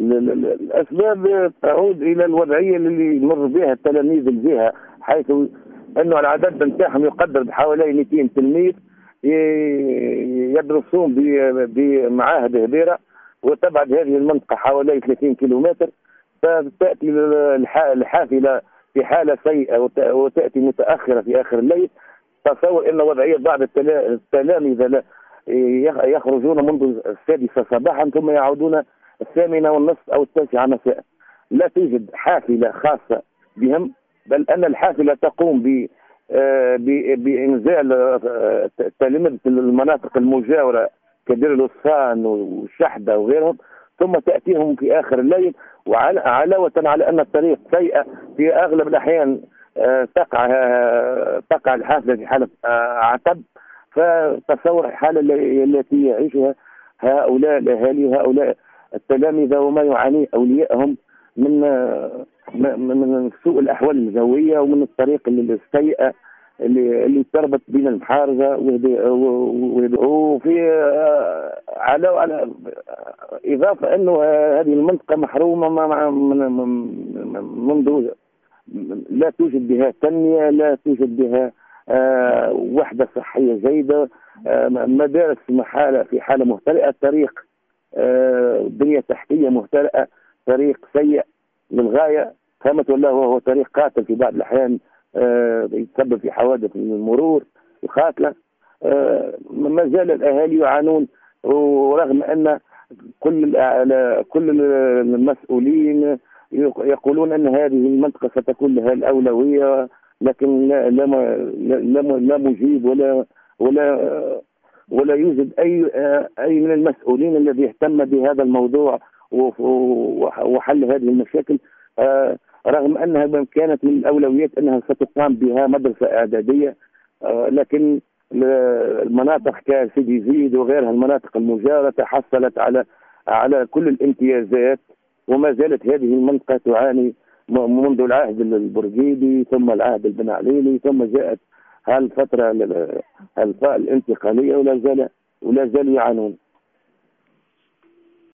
الأسباب تعود إلى الوضعية اللي يمر بها التلاميذ الجهة، حيث أنه العدد نتاعهم يقدر بحوالي 200 تلميذ يدرسون بمعاهد هبيرة، وتبعد هذه المنطقة حوالي 30 كيلومتر. فتأتي الحافلة في حالة سيئة وتأتي متأخرة في آخر الليل. تصور أن وضعية بعض التلاميذ يخرجون منذ 6 صباحا ثم يعودون 8:30 أو 9 مساء. لا توجد حافلة خاصة بهم، بل أن الحافلة تقوم بإنزال التلاميذ في المناطق المجاورة كدير الوصفان والشحدة وغيرهم، ثم تأتيهم في آخر الليل. وعلاوة على أن الطريق سيئة في أغلب الأحيان تقع الحافلة في حالة عتب. فتصور الحالة التي يعيشها هؤلاء الأهالي وهؤلاء التلامذة وما يعاني أوليائهم من سوء الأحوال الجوية ومن الطريق السيئة اللي تربط بين المحارجة وفي على إضافة أنه هذه المنطقة محرومة منذ لا توجد بها تنمية، لا توجد بها وحدة صحية جيدة، مدارس في حالة مهترئة، طريق بنية تحتية مهترئة، طريق سيء للغاية كما والله وهو طريق قاتل في بعض الأحيان، يتسبب في حوادث المرور القاتلة. ما زال الأهالي يعانون، ورغم أن كل المسؤولين يقولون أن هذه المنطقة ستكون لها الأولوية، لكن لا مجيب ولا يوجد أي من المسؤولين الذي يهتم بهذا الموضوع وحل هذه المشاكل، رغم أنها كانت من الأولويات أنها ستقام بها مدرسة إعدادية. لكن المناطق كسيدي زيد وغيرها المناطق المجاورة تحصلت على كل الامتيازات، وما زالت هذه المنطقة تعاني منذ العهد البرجيدي ثم العهد البن عليلي، ثم جاءت هالفترة الانتقالية ولا زالوا يعانون.